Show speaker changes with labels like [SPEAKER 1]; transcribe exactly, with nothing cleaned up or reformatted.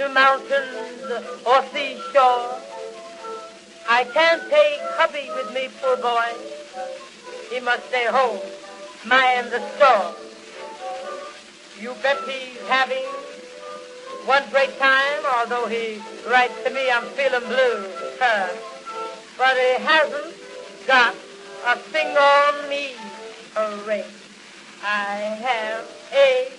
[SPEAKER 1] to mountains or seashore. I can't take hubby with me, poor boy. He must stay home, mind the store. You bet he's having one great time, although he writes to me, I'm feeling blue. Uh, but he hasn't got a thing on me. Hooray. I have a